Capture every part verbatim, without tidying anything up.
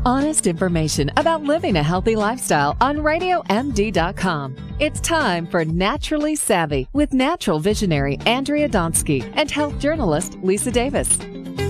Honest information about living a healthy lifestyle on radio m d dot com. It's time for Naturally Savvy with natural visionary Andrea Donsky and health journalist Lisa Davis.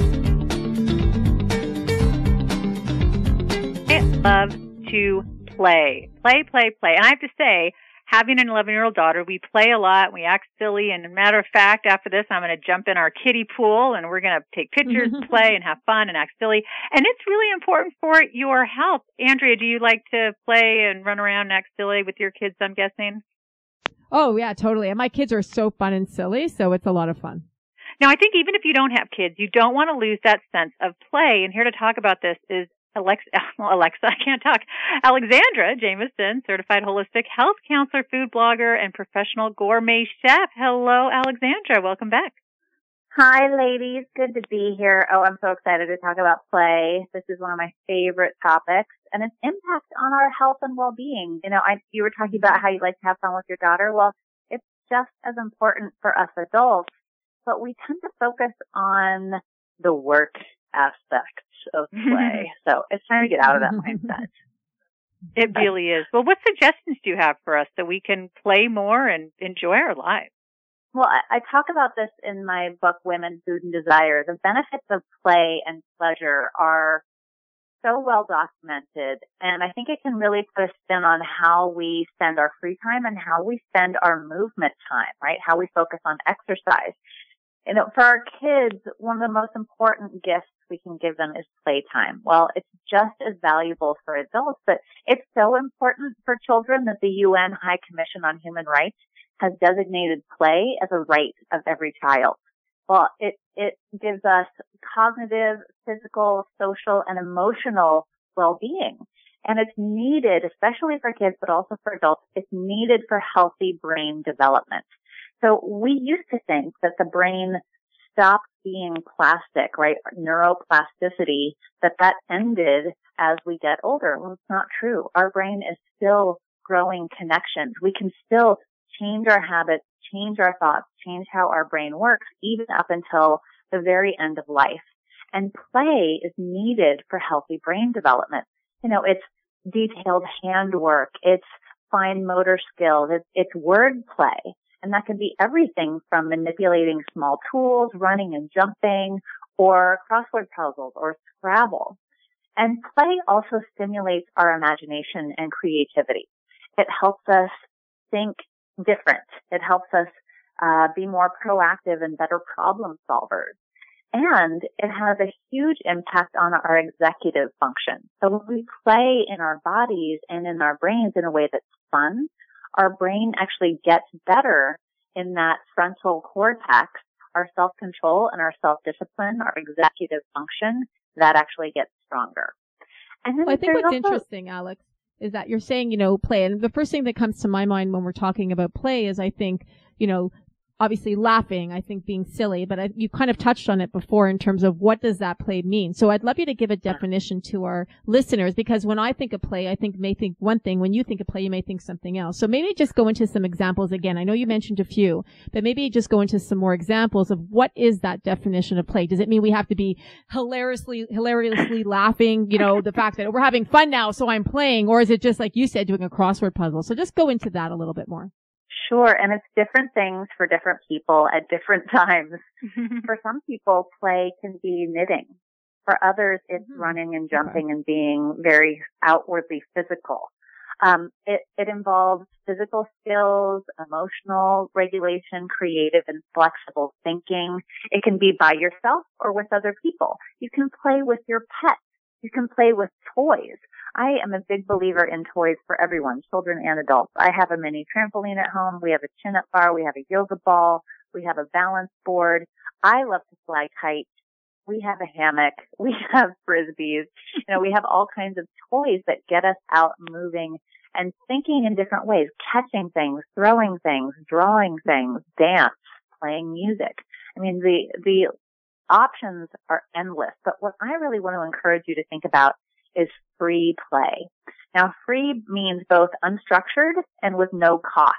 I love to play. Play, play, play. And I have to say, having an eleven-year-old daughter, we play a lot, we act silly, and as a matter of fact, after this, I'm going to jump in our kiddie pool, and we're going to take pictures, play, and have fun, and act silly. And it's really important for your health. Andrea, do you like to play and run around and act silly with your kids, I'm guessing? Oh, yeah, totally. And my kids are so fun and silly, so it's a lot of fun. Now, I think even if you don't have kids, you don't want to lose that sense of play. And here to talk about this is Alexa, well, Alexa, I can't talk. Alexandra Jamison, certified holistic health counselor, food blogger, and professional gourmet chef. Hello, Alexandra. Welcome back. Hi, ladies. Good to be here. Oh, I'm so excited to talk about play. This is one of my favorite topics and its impact on our health and well-being. You know, I, you were talking about how you like to have fun with your daughter. Well, it's just as important for us adults, but we tend to focus on the work aspect of play. So it's time to get out of that mindset. It really is. Well, what suggestions do you have for us so we can play more and enjoy our lives? Well, I, I talk about this in my book, Women, Food, and Desire. The benefits of play and pleasure are so well documented, and I think it can really put a spin on how we spend our free time and how we spend our movement time, right? How we focus on exercise. You know, for our kids, one of the most important gifts we can give them is playtime. Well, it's just as valuable for adults, but it's so important for children that the U N High Commission on Human Rights has designated play as a right of every child. Well, it, it gives us cognitive, physical, social, and emotional well-being. And it's needed, especially for kids, but also for adults, it's needed for healthy brain development. So we used to think that the brain stopped being plastic, right? Neuroplasticity, that that ended as we get older. Well, it's not true. Our brain is still growing connections. We can still change our habits, change our thoughts, change how our brain works, even up until the very end of life. And play is needed for healthy brain development. You know, it's detailed handwork, it's fine motor skills, it's, it's word play. And that can be everything from manipulating small tools, running and jumping, or crossword puzzles, or Scrabble. And play also stimulates our imagination and creativity. It helps us think different. It helps us uh, be more proactive and better problem solvers. And it has a huge impact on our executive function. So when we play in our bodies and in our brains in a way that's fun, our brain actually gets better in that frontal cortex, our self-control and our self-discipline, our executive function, that actually gets stronger. And then well, I think what's also- interesting, Alex, is that you're saying, you know, play. And the first thing that comes to my mind when we're talking about play is, I think, you know, obviously laughing, I think being silly, but I, you kind of touched on it before in terms of what does that play mean. So I'd love you to give a definition to our listeners, because when I think of play, I think may think one thing. When you think of play, you may think something else. So maybe just go into some examples again. I know you mentioned a few, but maybe just go into some more examples of what is that definition of play. Does it mean we have to be hilariously, hilariously laughing, you know, the fact that we're having fun now, so I'm playing, or is it just like you said, doing a crossword puzzle? So just go into that a little bit more. Sure, and it's different things for different people at different times. For some people, play can be knitting. For others, it's mm-hmm. running and jumping okay. and being very outwardly physical. Um, it, it involves physical skills, emotional regulation, creative and flexible thinking. It can be by yourself or with other people. You can play with your pets. You can play with toys. I am a big believer in toys for everyone, children and adults. I have a mini trampoline at home. We have a chin-up bar. We have a yoga ball. We have a balance board. I love to fly kites. We have a hammock. We have frisbees. You know, we have all kinds of toys that get us out moving and thinking in different ways, catching things, throwing things, drawing things, dance, playing music. I mean, the, the options are endless. But what I really want to encourage you to think about is free play. Now, free means both unstructured and with no cost.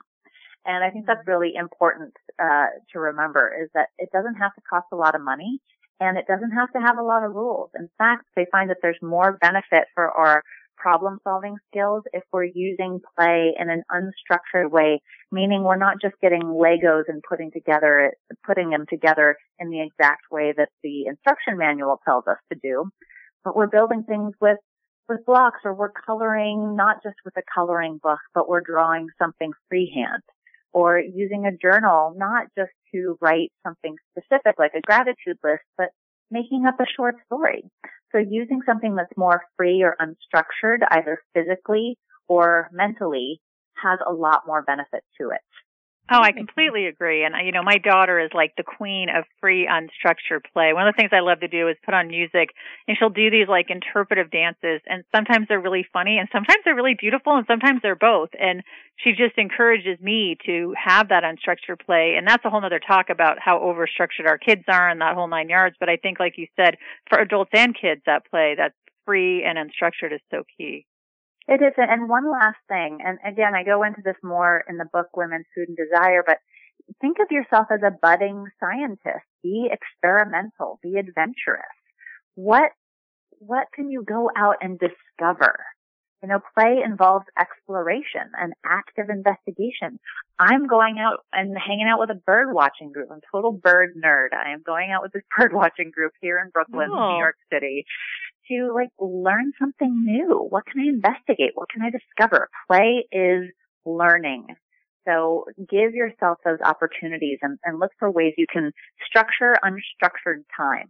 And I think that's really important uh, to remember, is that it doesn't have to cost a lot of money. And it doesn't have to have a lot of rules. In fact, they find that there's more benefit for our problem-solving skills if we're using play in an unstructured way, meaning we're not just getting Legos and putting together, putting them together in the exact way that the instruction manual tells us to do, but we're building things with with blocks, or we're coloring not just with a coloring book, but we're drawing something freehand, or using a journal not just to write something specific like a gratitude list, but making up a short story. So using something that's more free or unstructured, either physically or mentally, has a lot more benefit to it. Oh, I completely agree. And, you know, my daughter is like the queen of free, unstructured play. One of the things I love to do is put on music, and she'll do these like interpretive dances. And sometimes they're really funny, and sometimes they're really beautiful, and sometimes they're both. And she just encourages me to have that unstructured play. And that's a whole other talk about how overstructured our kids are and that whole nine yards. But I think, like you said, for adults and kids, that play, that free and unstructured is so key. It is. And one last thing, and again, I go into this more in the book Women's Food and Desire, but think of yourself as a budding scientist. Be experimental. Be adventurous. What, what can you go out and discover? You know, play involves exploration and active investigation. I'm going out and hanging out with a bird watching group. I'm a total bird nerd. I am going out with this bird watching group here in Brooklyn, oh. New York City, to like learn something new. What can I investigate? What can I discover? Play is learning. So give yourself those opportunities and, and look for ways you can structure unstructured time.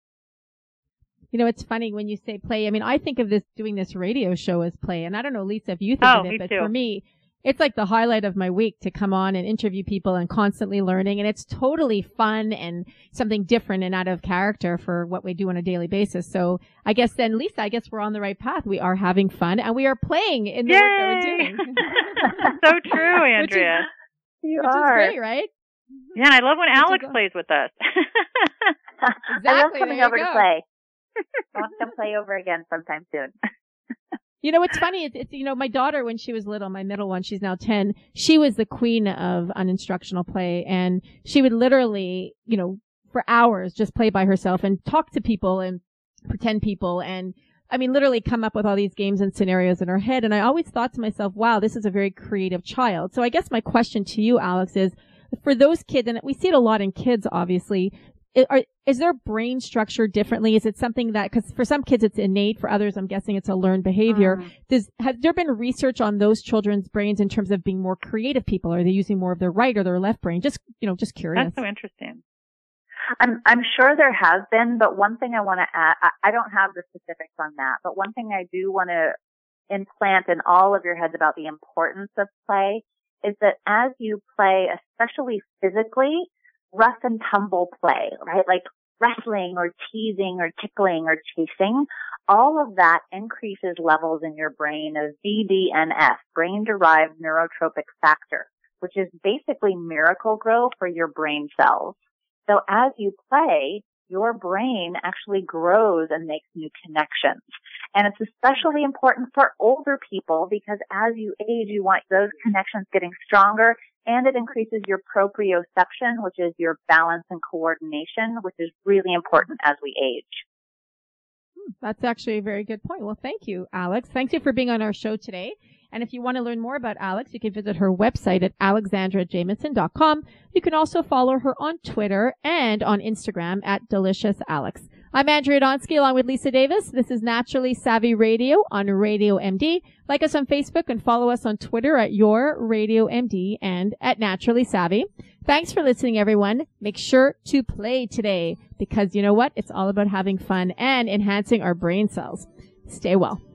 You know, it's funny when you say play. I mean, I think of this, doing this radio show as play. And I don't know, Lisa, if you think oh, of it, me but too. for me, it's like the highlight of my week to come on and interview people and constantly learning. And it's totally fun and something different and out of character for what we do on a daily basis. So I guess then, Lisa, I guess we're on the right path. We are having fun and we are playing in the Yay! work that we're doing. So true, Andrea. Which is, You which are. is great, right? Yeah, and I love when Which Alex is- plays with us. Exactly. I love coming there you over go. to play. I want to come play over again sometime soon. You know, it's funny. It's, it's, you know, my daughter, when she was little, my middle one, she's now ten, she was the queen of uninstructional play. And she would literally, you know, for hours just play by herself and talk to people and pretend people. And I mean, literally come up with all these games and scenarios in her head. And I always thought to myself, wow, this is a very creative child. So I guess my question to you, Alex, is for those kids, and we see it a lot in kids, obviously, Are, is their brain structured differently? Is it something that, because for some kids it's innate, for others I'm guessing it's a learned behavior. Mm. Does, has there been research on those children's brains in terms of being more creative people? Are they using more of their right or their left brain? Just, you know, just curious. That's so interesting. I'm, I'm sure there has been, but one thing I want to add, I, I don't have the specifics on that, but one thing I do want to implant in all of your heads about the importance of play is that as you play, especially physically, rough and tumble play, right? Like wrestling or teasing or tickling or chasing, all of that increases levels in your brain of B D N F, brain-derived neurotropic factor, which is basically miracle grow for your brain cells. So as you play, your brain actually grows and makes new connections. And it's especially important for older people because as you age, you want those connections getting stronger, and it increases your proprioception, which is your balance and coordination, which is really important as we age. That's actually a very good point. Well, thank you, Alex. Thank you for being on our show today. And if you want to learn more about Alex, you can visit her website at alexandra jamison dot com. You can also follow her on Twitter and on Instagram at Delicious Alex. I'm Andrea Donsky along with Lisa Davis. This is Naturally Savvy Radio on Radio M D. Like us on Facebook and follow us on Twitter at Your Radio M D and at Naturally Savvy. Thanks for listening, everyone. Make sure to play today because you know what? It's all about having fun and enhancing our brain cells. Stay well.